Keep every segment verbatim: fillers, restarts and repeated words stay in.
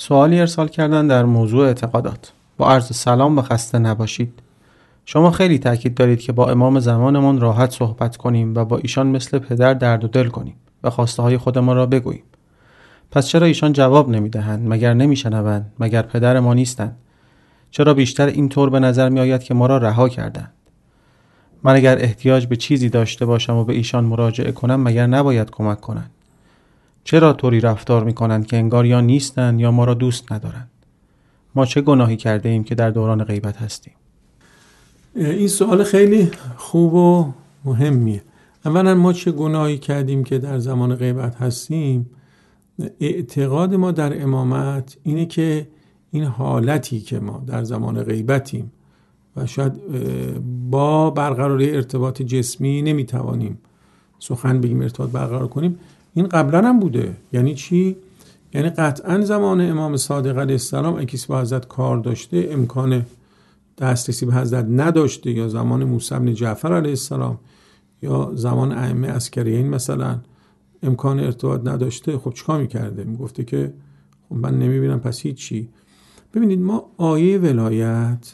سوالی ارسال کردن در موضوع اعتقادات. با عرض سلام و خسته نباشید. شما خیلی تاکید دارید که با امام زمانمان راحت صحبت کنیم و با ایشان مثل پدر درد و دل کنیم و خواسته های خودمان را بگوییم. پس چرا ایشان جواب نمیدهند؟ مگر نمیشنوند؟ مگر پدر ما نیستند؟ چرا بیشتر این طور به نظر می آید که ما را رها کردند؟ من اگر احتیاج به چیزی داشته باشم و به ایشان مراجعه کنم مگر نباید کمک کنند؟ چرا طوری رفتار می کنند که انگار یا نیستند یا ما را دوست ندارند؟ ما چه گناهی کرده ایم که در دوران غیبت هستیم؟ این سوال خیلی خوب و مهمیه. اولا ما چه گناهی کردیم که در زمان غیبت هستیم؟ اعتقاد ما در امامت اینه که این حالتی که ما در زمان غیبتیم و شاید با برقراری ارتباط جسمی نمیتوانیم سخن بگیم، ارتباط برقرار کنیم، این قبلا هم بوده. یعنی چی؟ یعنی قطعا زمان امام صادق علیه السلام اگه کسی با حضرت کار داشته، امکان دسترسی به حضرت نداشته، یا زمان موسی بن جعفر علیه السلام یا زمان ائمه عسکریین مثلا امکان ارتباط نداشته، خب چیکار میکرده؟ میگفته که خب من نمیبینم پس هیچی. ببینید ما آیه ولایت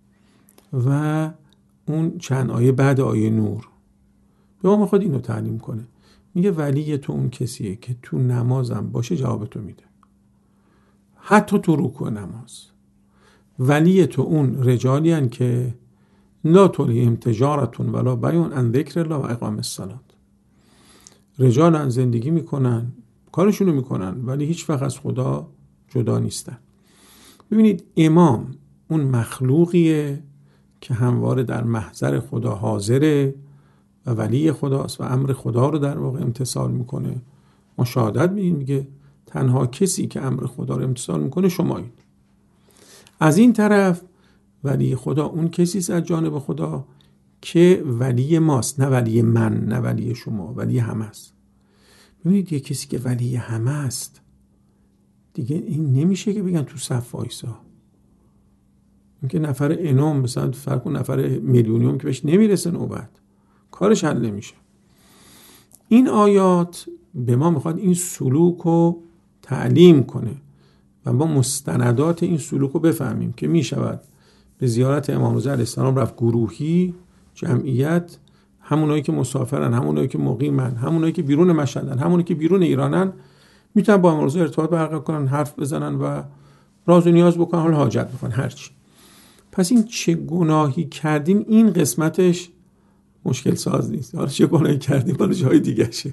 و اون چند آیه بعد آیه نور به ما میخواد اینو تعلیم کنه. میگه ولی تو اون کسیه که تو نمازم باشه جواب تو میده، حتی تو رکوع نماز. ولی تو اون رجالی هن که لا تلهیهم تجارت ولا بیع عن ذکر الله و اقام الصلاة. رجالن، زندگی میکنن، کارشونو میکنن، ولی هیچ وقت از خدا جدا نیستن. ببینید امام اون مخلوقیه که همواره در محضر خدا حاضره و ولی خداست و امر خدا رو در واقع امتثال میکنه. ما شهادت میدیم میگه تنها کسی که امر خدا رو امتثال میکنه شمایید. از این طرف ولی خدا اون کسی است از جانب خدا که ولی ماست، نه ولی من، نه ولی شما، ولی همه است. ببینید یه کسی که ولی همه است دیگه این نمیشه که بگن تو صف وایسا. این که نفر انام مثلا فرق کن نفر میلیونیوم که بهش نمیرسه نوبت، کارش حل نمیشه. این آیات به ما میخواد این سلوک رو تعلیم کنه و ما مستندات این سلوک رو بفهمیم که میشود به زیارت امام رضا علیه السلام رفت گروهی، جمعیت، همونایی که مسافرن، همونایی که مقیمن، همونایی که بیرون مشهدن، همونایی که بیرون ایرانن، میتونن با امام رضا ارتباط برقرار کنن، حرف بزنن و راز و نیاز بکنن، حال حاجت بکنن، هرچی. پس این چه گناهی کردیم این قسمتش مشکل ساز نیست. حالا چه گناهی کردیم حالا جای دیگه شه.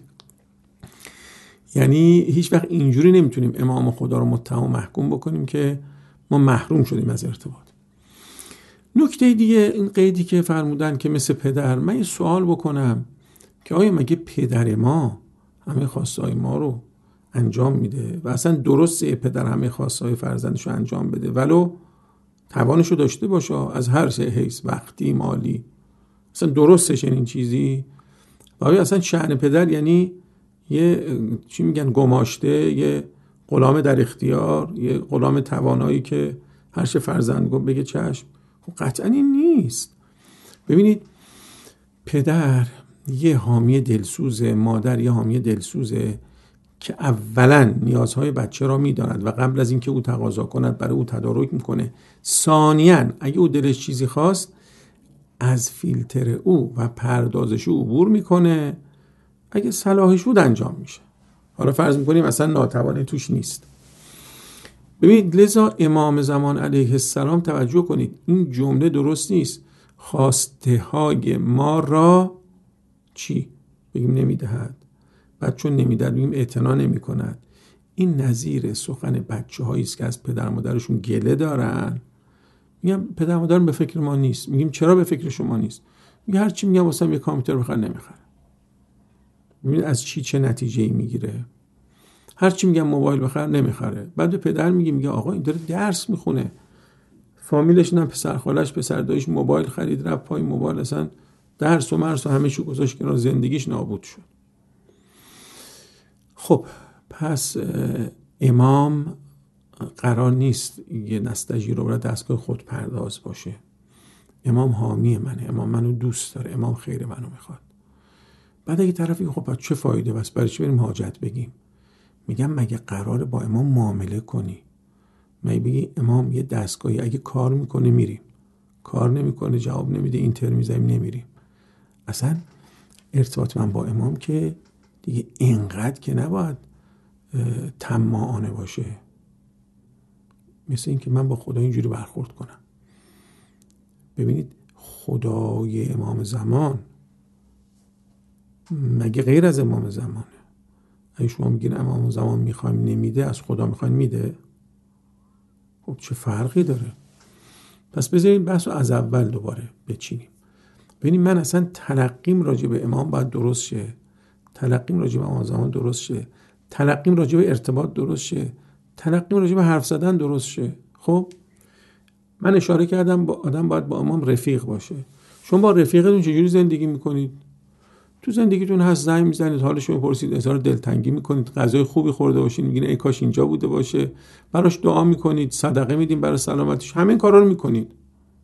یعنی هیچ وقت اینجوری نمیتونیم امام خدا رو متهم و محکوم بکنیم که ما محروم شدیم از ارتباط. نکته دیگه این قیدی که فرمودن که مثل پدر، من یه سوال بکنم که آیا مگه پدر ما همه خواستهای ما رو انجام میده و اصلا درسته پدر همه خواستهای فرزندش رو انجام بده ولو توانش رو داشته باشه از هر سه حیث، وقتی، مالی، اصلا درسته چنین چیزی؟ و آیا اصلا شأن پدر یعنی یه چی میگن گماشته، یه غلام در اختیار، یه غلام توانایی که هر چه فرزند گفت بگه چشم؟ خب قطعا این نیست. ببینید پدر یه حامی دلسوزه، مادر یه حامی دلسوزه که اولا نیازهای بچه را میداند و قبل از اینکه او تقاضا کند برای او تدارک میکنه. ثانیاً اگه او دلش چیزی خواست از فیلتر او و پردازش او عبور میکنه، اگه صلاحش بود انجام میشه. حالا فرض میکنیم اصلا ناتوانی توش نیست. ببینید لذا امام زمان علیه السلام توجه کنید این جمله درست نیست. خواسته های ما را چی؟ بگیم نمیدهد. بعد چون نمیدهد بگیم اعتنا نمی کند. این نظیر سخن بچه هایی است که از پدر مادرشون گله دارن. میگم پدر مادرم به فکر ما نیست. میگیم چرا به فکر شما نیست؟ میگه هرچی میگم واسه یه کامپیوتر بخره نمیخره. ببینید از چی چه نتیجه‌ای میگیره. هرچی میگم موبایل بخره نمیخره. بعد به پدر میگه میگه آقا این داره درس میخونه، فامیلش نه پسر خالش پسر دایش موبایل خرید رفت پای موبایل، اصلا درس و مرس و همه چی گذاشت کنار، زندگیش نابود شد. خب پس امام قرار نیست یه نستجیر رو برای دستگاه خود پرداز باشه. امام حامی منه، امام منو دوست داره، امام خیر منو میخواد. بعد اگه طرفی خب بعد چه فایده، بس برای چی بریم حاجت بگیم؟ میگم مگه قراره با امام معامله کنی؟ من بگی امام یه دستگاهی اگه کار میکنه میریم، کار نمیکنه جواب نمیده اینتر میزنیم نمیریم. اصلا ارتباط من با امام که دیگه اینقدر که نباید طماعانه باشه، مثل این که من با خدا اینجوری برخورد کنم. ببینید خدای امام زمان مگه غیر از امام زمانه؟ اگه شما میگین امام زمان میخوایم نمیده، از خدا میخوایم میده؟ خب چه فرقی داره؟ پس بذارید بحث رو از اول دوباره بچینیم. ببینید من اصلا تلقیم راجع به امام باید درست شه، تلقیم راجع به امام زمان درست شه، تلقیم راجع به ارتباط درست شه، تلقیم راجع به حرف زدن درست شه. خب من اشاره کردم با آدم باید با امام رفیق باشه. شما با رفیقتون چجوری زندگی میکنید؟ تو زندگیتون هست زنگ میزنید، حالش رو میپرسید، اظهار دلتنگی میکنید، غذای خوبی خورده باشین، میگین ای کاش اینجا بوده باشه، براش دعا میکنید، صدقه میدین برای سلامتیش، همین کارا رو میکنید.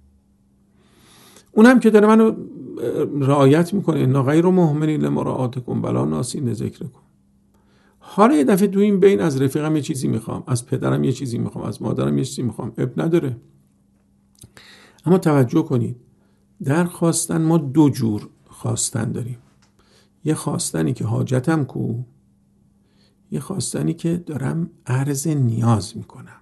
اونم که داره منو رعایت میکنه، ان غیر مهملین لمراعاتکم ولا ناسین ذکرکم. حالا یه دفعه تو این بین از رفیقم یه چیزی میخوام، از پدرم یه چیزی میخوام، از مادرم یه چیزی میخوام، اب نداره. اما توجه کنید در خواستن ما دو جور خواستن داریم. یه خواستنی که حاجتم کو، یه خواستنی که دارم عرض نیاز میکنم.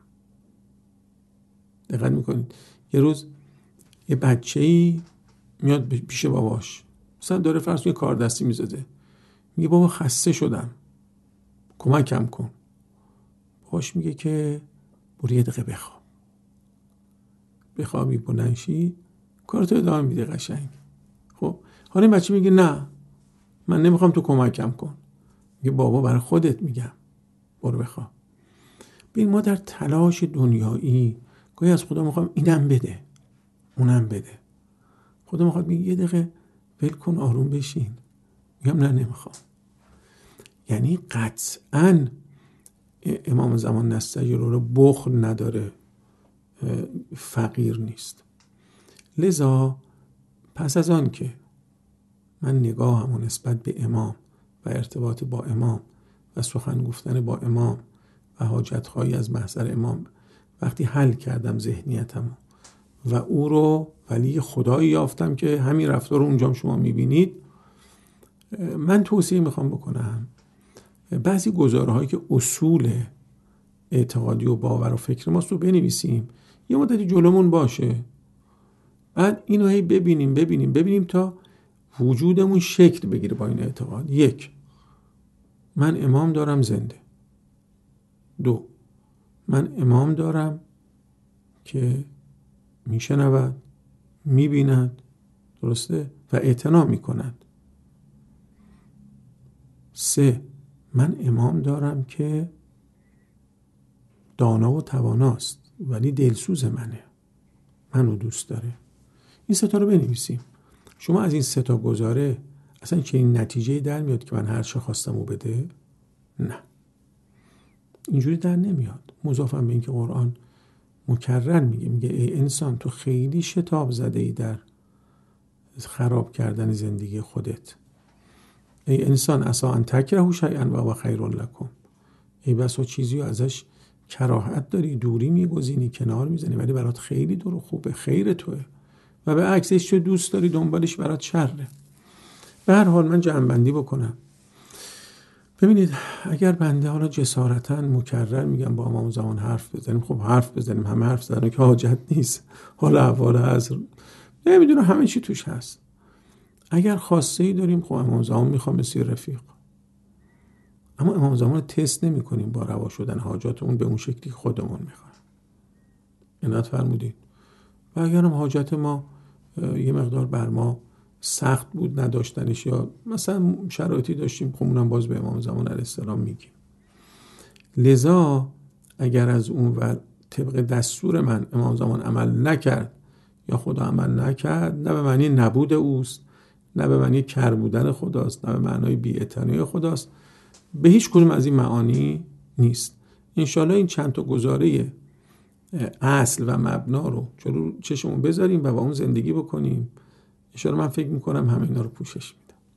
دقت میکنید یه روز یه بچه‌ای میاد پیش باباش، مثلا داره فرض کنید کار دستی میزده، میگه بابا خسته شدم کمکم کن. باباش میگه که برو یه دقیقه بخواب. بخوابی بلنشی کارتو ادامه میده قشنگ. خب حالا این بچه میگه نه من نمیخوام تو کمکم کن. میگه بابا برای خودت میگم برو بخواب. ببین ما در تلاش دنیایی گاهی از خدا میخوام اینم بده اونم بده. خدا میخواد میگه یه دقیقه ول کن آروم بشین. میگم نه نمیخوام. یعنی قطعاً امام زمان نستجیر رو بخل نداره، فقیر نیست. لذا پس از آن که من نگاهم نسبت به امام و ارتباط با امام و سخن گفتن با امام و حاجتخواهی از محضر امام وقتی حل کردم ذهنیتم و او رو ولی خدایی یافتم که همین رفتار رو اونجا شما میبینید، من توصیه میخوام بکنم بعضی گزاره هایی که اصول اعتقادی و باور و فکر ماست رو بنویسیم، یه مدتی جلومون باشه، بعد اینو هی ببینیم ببینیم ببینیم تا وجودمون شکل بگیره با این اعتقاد. یک، من امام دارم زنده. دو، من امام دارم که میشنود، میبیند، درسته، و اعتنا میکند. سه، من امام دارم که دانا و تواناست ولی دلسوز منه، منو دوست داره. این سه تا رو بنویسیم. شما از این سه تا گزاره اصلا چه این نتیجه در میاد که من هر چه خواستم او بده؟ نه، اینجوری در نمیاد. مضافم به این که قرآن مکرر میگه میگه ای انسان تو خیلی شتاب زده ای در خراب کردن زندگی خودت. ای انسان عسی ان تکرهوا شیئا و هو خیر لکم. ای بسا چیزی رو ازش کراهت داری، دوری میگزینی، کنار میزنی، ولی برات خیلی دور و خوبه، خیر توه، و به عکسش چه دوست داری دنبالش برات شره. به هر حال من جمع‌بندی بکنم. ببینید اگر بنده حالا جسارتاً مکرر میگم با امام زمان حرف بزنیم، خب حرف بزنیم، همه حرف زدن که حاجت نیست، حالا احوال هست، نمیدونم همه چی توش هست. اگر خواسته ای داریم خب امام زمان میخوام مثل رفیق، اما امام زمان رو تست نمی کنیم با روا شدن حاجات اون به اون شکلی که خودمون میخوایم. عنایت فرمودید. و اگرم حاجت ما یه مقدار بر ما سخت بود نداشتنش یا مثلا شرایطی داشتیم، خب اونم باز به امام زمان علیه السلام میگیم. لذا اگر از اون ور طبق دستور من امام زمان عمل نکرد یا خدا عمل نکرد، نه به معنی نبود اوست، نه به معنی کر بودن خداست، نه به معنای بی‌اعتنایی خداست، به هیچ کدوم از این معانی نیست. انشالله این چند تا گزاره اصل و مبنا رو جلو چشمون بذاریم و با اون زندگی بکنیم. انشالله من فکر میکنم همه اینا رو پوشش میدیم.